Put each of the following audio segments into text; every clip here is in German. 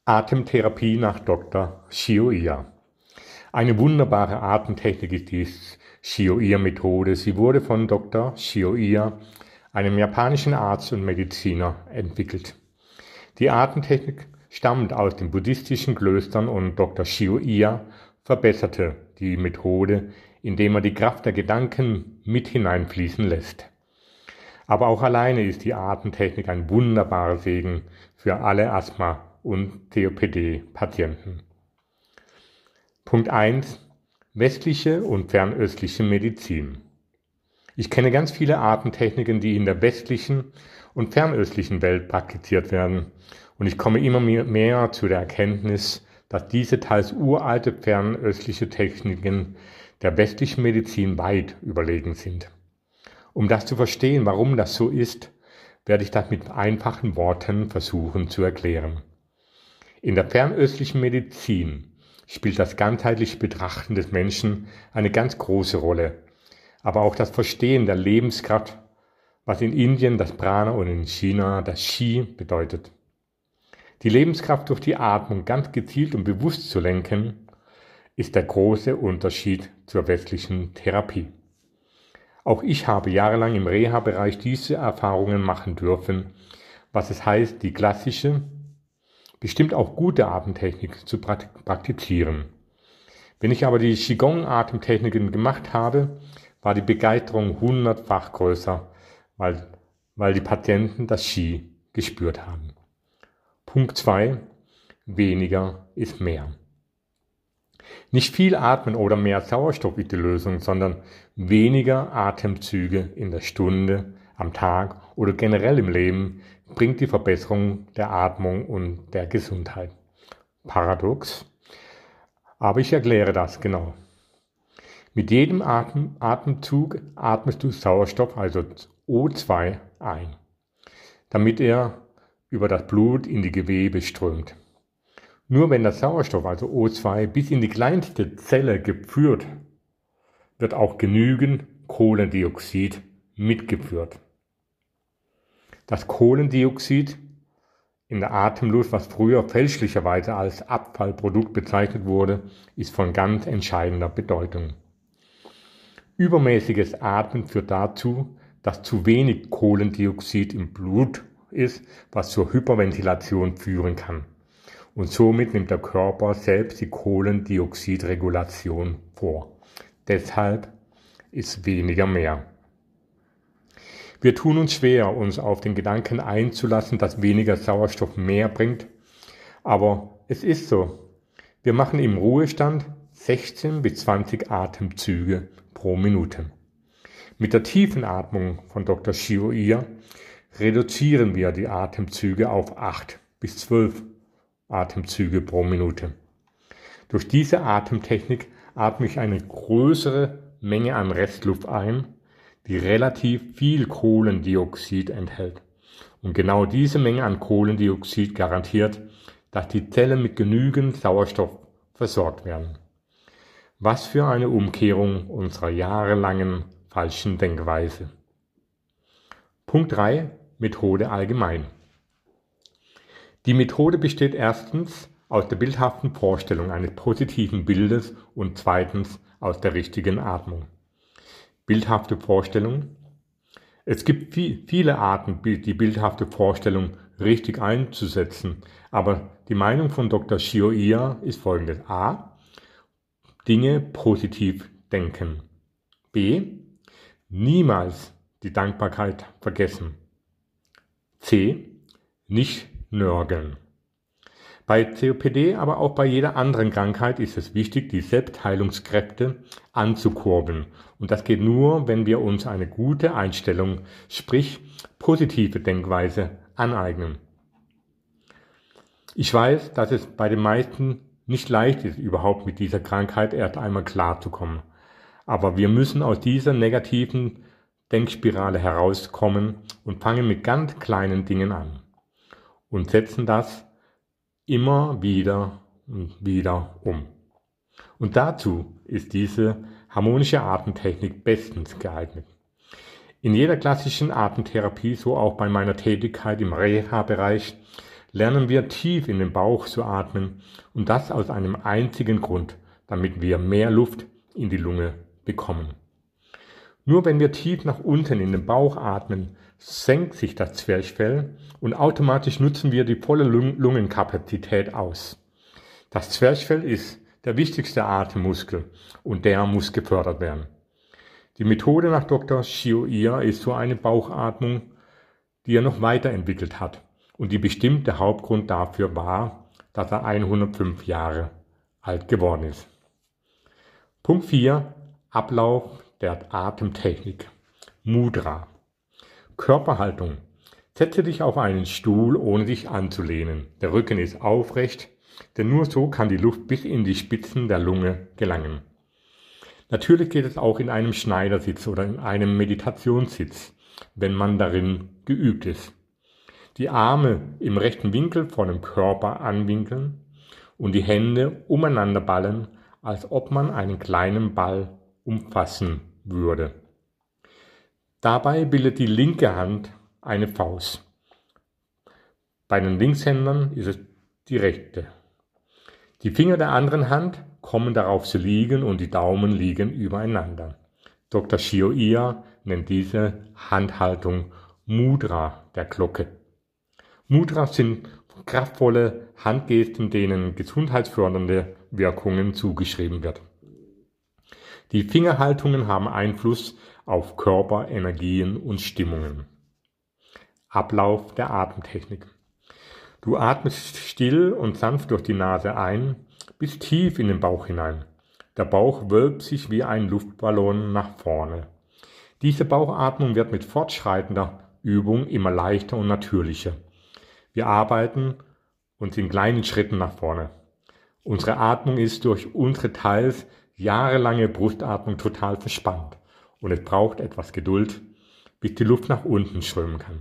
Atemtherapie nach Dr. Shio Iyer. Eine wunderbare Atemtechnik ist die Shio Iyer Methode. Sie wurde von Dr. Shio Iyer, einem japanischen Arzt und Mediziner, entwickelt. Die Atemtechnik stammt aus den buddhistischen Klöstern und Dr. Shio Iyer verbesserte die Methode, indem er die Kraft der Gedanken mit hineinfließen lässt. Aber auch alleine ist die Atemtechnik ein wunderbarer Segen für alle Asthma- und COPD-Patienten. Punkt 1. Westliche und fernöstliche Medizin. Ich kenne ganz viele Atemtechniken, die in der westlichen und fernöstlichen Welt praktiziert werden. Und ich komme immer mehr zu der Erkenntnis, dass diese teils uralte fernöstliche Techniken der westlichen Medizin weit überlegen sind. Um das zu verstehen, warum das so ist, werde ich das mit einfachen Worten versuchen zu erklären. In der fernöstlichen Medizin spielt das ganzheitliche Betrachten des Menschen eine ganz große Rolle, aber auch das Verstehen der Lebenskraft, was in Indien das Prana und in China das Qi bedeutet. Die Lebenskraft durch die Atmung ganz gezielt und bewusst zu lenken, ist der große Unterschied zur westlichen Therapie. Auch ich habe jahrelang im Reha-Bereich diese Erfahrungen machen dürfen, was es heißt, die klassische, bestimmt auch gute Atemtechnik zu praktizieren. Wenn ich aber die Qigong-Atemtechniken gemacht habe, war die Begeisterung 100-fach größer, weil die Patienten das Qi gespürt haben. Punkt 2. Weniger ist mehr. Nicht viel atmen oder mehr Sauerstoff ist die Lösung, sondern weniger Atemzüge in der Stunde, am Tag oder generell im Leben bringt die Verbesserung der Atmung und der Gesundheit. Paradox, aber ich erkläre das genau. Mit jedem Atemzug atmest du Sauerstoff, also O2, ein, damit er über das Blut in die Gewebe strömt. Nur wenn der Sauerstoff, also O2, bis in die kleinste Zelle geführt, wird auch genügend Kohlendioxid mitgeführt. Das Kohlendioxid in der Atemluft, was früher fälschlicherweise als Abfallprodukt bezeichnet wurde, ist von ganz entscheidender Bedeutung. Übermäßiges Atmen führt dazu, dass zu wenig Kohlendioxid im Blut ist, was zur Hyperventilation führen kann. Und somit nimmt der Körper selbst die Kohlendioxidregulation vor. Deshalb ist weniger mehr. Wir tun uns schwer, uns auf den Gedanken einzulassen, dass weniger Sauerstoff mehr bringt. Aber es ist so. Wir machen im Ruhestand 16 bis 20 Atemzüge pro Minute. Mit der tiefen Atmung von Dr. Shio Iyer reduzieren wir die Atemzüge auf 8 bis 12 Atemzüge pro Minute. Durch diese Atemtechnik atme ich eine größere Menge an Restluft ein, die relativ viel Kohlendioxid enthält. Und genau diese Menge an Kohlendioxid garantiert, dass die Zellen mit genügend Sauerstoff versorgt werden. Was für eine Umkehrung unserer jahrelangen falschen Denkweise. Punkt 3. Methode allgemein. Die Methode besteht erstens aus der bildhaften Vorstellung eines positiven Bildes und zweitens aus der richtigen Atmung. Bildhafte Vorstellung. Es gibt viele Arten, die bildhafte Vorstellung richtig einzusetzen, aber die Meinung von Dr. Shio Iyer ist folgendes. A. Dinge positiv denken. B. Niemals die Dankbarkeit vergessen. C. Nicht nörgeln. Bei COPD, aber auch bei jeder anderen Krankheit ist es wichtig, die Selbstheilungskräfte anzukurbeln. Und das geht nur, wenn wir uns eine gute Einstellung, sprich positive Denkweise, aneignen. Ich weiß, dass es bei den meisten nicht leicht ist, überhaupt mit dieser Krankheit erst einmal klarzukommen. Aber wir müssen aus dieser negativen Denkspirale herauskommen und fangen mit ganz kleinen Dingen an. Und setzen das immer wieder und wieder um. Und dazu ist diese harmonische Atemtechnik bestens geeignet. In jeder klassischen Atemtherapie, so auch bei meiner Tätigkeit im Reha-Bereich, lernen wir tief in den Bauch zu atmen und das aus einem einzigen Grund, damit wir mehr Luft in die Lunge bekommen. Nur wenn wir tief nach unten in den Bauch atmen, senkt sich das Zwerchfell und automatisch nutzen wir die volle Lungenkapazität aus. Das Zwerchfell ist der wichtigste Atemmuskel und der muss gefördert werden. Die Methode nach Dr. Shio Iyer ist so eine Bauchatmung, die er noch weiterentwickelt hat und die bestimmte Hauptgrund dafür war, dass er 105 Jahre alt geworden ist. Punkt 4. Ablauf der Atemtechnik. Mudra. Körperhaltung. Setze dich auf einen Stuhl, ohne dich anzulehnen. Der Rücken ist aufrecht, denn nur so kann die Luft bis in die Spitzen der Lunge gelangen. Natürlich geht es auch in einem Schneidersitz oder in einem Meditationssitz, wenn man darin geübt ist. Die Arme im rechten Winkel vor dem Körper anwinkeln und die Hände umeinander ballen, als ob man einen kleinen Ball umfassen würde. Dabei bildet die linke Hand eine Faust. Bei den Linkshändern ist es die rechte. Die Finger der anderen Hand kommen darauf zu liegen und die Daumen liegen übereinander. Dr. Shio Iyer nennt diese Handhaltung Mudra der Glocke. Mudras sind kraftvolle Handgesten, denen gesundheitsfördernde Wirkungen zugeschrieben wird. Die Fingerhaltungen haben Einfluss auf Körper, Energien und Stimmungen. Ablauf der Atemtechnik. Du atmest still und sanft durch die Nase ein, bis tief in den Bauch hinein. Der Bauch wölbt sich wie ein Luftballon nach vorne. Diese Bauchatmung wird mit fortschreitender Übung immer leichter und natürlicher. Wir arbeiten uns in kleinen Schritten nach vorne. Unsere Atmung ist durch unsere teils jahrelange Brustatmung total verspannt und es braucht etwas Geduld, bis die Luft nach unten strömen kann.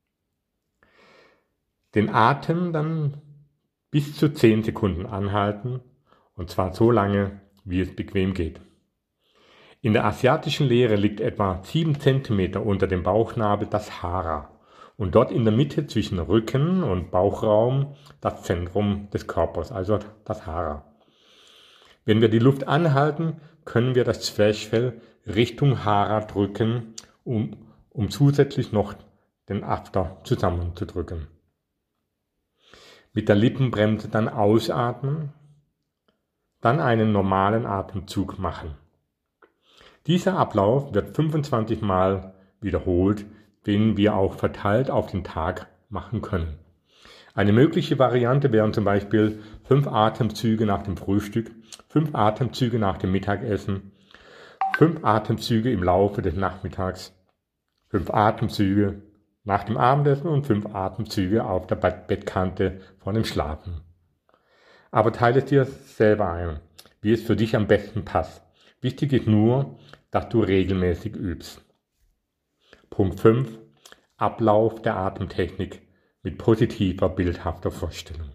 Den Atem dann bis zu 10 Sekunden anhalten und zwar so lange, wie es bequem geht. In der asiatischen Lehre liegt etwa 7 cm unter dem Bauchnabel das Hara und dort in der Mitte zwischen Rücken und Bauchraum das Zentrum des Körpers, also das Hara. Wenn wir die Luft anhalten, können wir das Zwerchfell Richtung Hara drücken, um zusätzlich noch den After zusammenzudrücken. Mit der Lippenbremse dann ausatmen, dann einen normalen Atemzug machen. Dieser Ablauf wird 25 Mal wiederholt, den wir auch verteilt auf den Tag machen können. Eine mögliche Variante wären zum Beispiel 5 Atemzüge nach dem Frühstück, 5 Atemzüge nach dem Mittagessen, 5 Atemzüge im Laufe des Nachmittags, 5 Atemzüge nach dem Abendessen und 5 Atemzüge auf der Bettkante vor dem Schlafen. Aber teile es dir selber ein, wie es für dich am besten passt. Wichtig ist nur, dass du regelmäßig übst. Punkt 5. Ablauf der Atemtechnik mit positiver, bildhafter Vorstellung.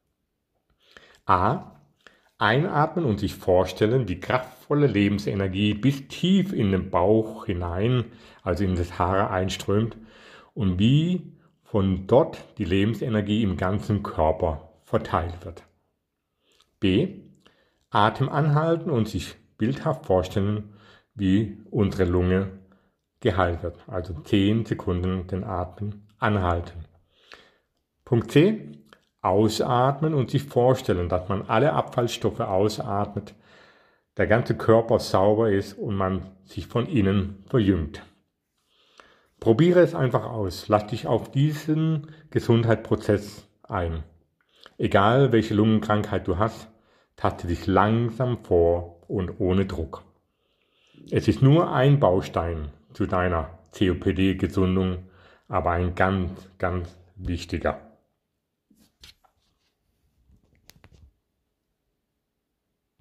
A. Einatmen und sich vorstellen, wie kraftvolle Lebensenergie bis tief in den Bauch hinein, also in das Hara einströmt und wie von dort die Lebensenergie im ganzen Körper verteilt wird. B. Atem anhalten und sich bildhaft vorstellen, wie unsere Lunge geheilt wird. Also 10 Sekunden den Atem anhalten. Punkt C. Ausatmen und sich vorstellen, dass man alle Abfallstoffe ausatmet, der ganze Körper sauber ist und man sich von innen verjüngt. Probiere es einfach aus. Lass dich auf diesen Gesundheitsprozess ein. Egal welche Lungenkrankheit du hast, taste dich langsam vor und ohne Druck. Es ist nur ein Baustein zu deiner COPD-Gesundung, aber ein ganz, ganz wichtiger.